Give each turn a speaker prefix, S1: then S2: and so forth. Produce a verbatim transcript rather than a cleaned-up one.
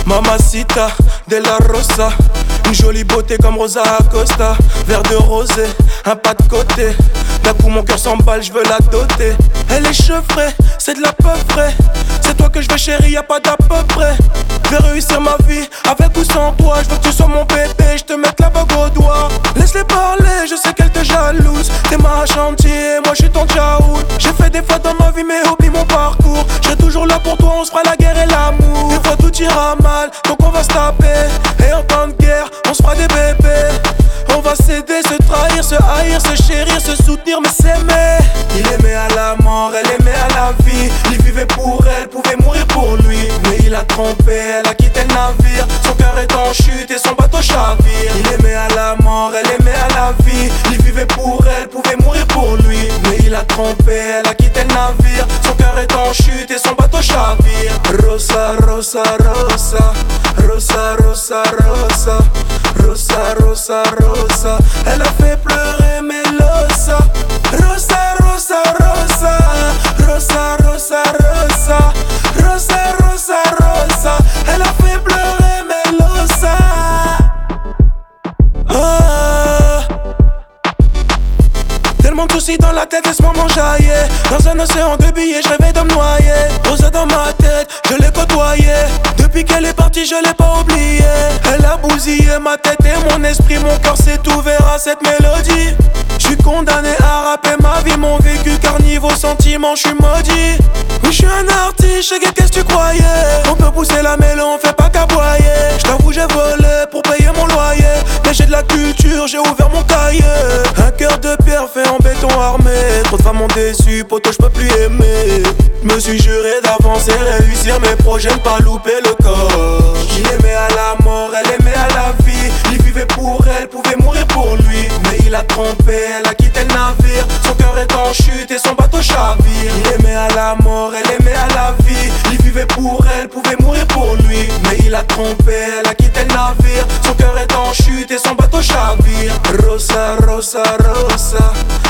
S1: Mamacita de la Rosa, une jolie beauté comme Rosa Acosta. Verre de rosé, un pas de côté. D'un coup mon cœur s'emballe, je veux la doter. Elle est chevrée, c'est de la peu près. C'est toi que je veux chérie, y'a pas d'à peu près. Je vais réussir ma vie, avec ou sans toi. Je veux que tu sois mon bébé, je te mette la bague au doigt. Laisse-les parler, je sais qu'elle te jalouse. T'es ma chantier, moi je suis ton tchaoul. J'ai fait des fois dans ma vie mais oublie mon parcours. Je serai toujours là pour toi, on se fera la guerre et l'amour. Des fois tout ira mal, donc on va se taper. Et en temps de guerre, on se fera des bébés. On va s'aider, se trahir, se haïr, se chérir, se soutenir, mais s'aimer. Il aimait à la mort, elle aimait à la vie. Il vivait pour elle, pouvait mourir pour lui. Mais il a trompé, elle a quitté le navire. Son cœur est en chute et son bateau chavire. Il aimait à la mort, elle aimait à la vie. Il vivait pour elle, pouvait mourir pour lui. Mais il a trompé, elle a quitté le navire. Son cœur est en chute et son bateau chavire. Rosa, Rosa, Rosa, Rosa, Rosa, Rosa, Rosa, Rosa, Rosa. Elle a fait pleurer Melosa. Rosa, Rosa, Rosa, Rosa, Rosa, Rosa, Rosa, Rosa, Rosa. Elle a fait pleurer Melosa. Ah. Tellement de soucis dans la tête, laisse-moi m'enjailler. Dans un océan de billets, je rêvais de me noyer. Rosa dans ma tête, je l'ai côtoyée. Depuis qu'elle est partie, je l'ai pas oubliée. Elle a bousillé ma tête et mon esprit. Mon cœur s'est ouvert à cette mélodie. Je suis condamné à rapper ma vie, mon vécu. Car niveau sentiment, je suis maudit. Oui, je suis un artiste, je sais qu'est-ce que tu croyais. On peut pousser la mêlée, on fait pas qu'aboyer. Je t'avoue, j'ai volé pour payer mon loyer. Mais j'ai de la culture, j'ai ouvert mon cahier. Un cœur de pierre fait en béton armé. Trop de femmes m'ont déçu, poto, je peux plus aimer. Je me suis juré d'avancer, réussir mes projets, ne pas louper le corps. Il aimait à la mort, elle aimait à la vie. Il vivait pour elle, pouvait mourir pour lui. Mais il a trompé, elle a quitté le navire. Son cœur est en chute et son bateau chavire. Il aimait à la mort, elle aimait à la vie. Il vivait pour elle, pouvait mourir pour lui. Mais il a trompé, elle a quitté le navire. Son cœur est en chute et son bateau chavire. Rosa, Rosa, Rosa,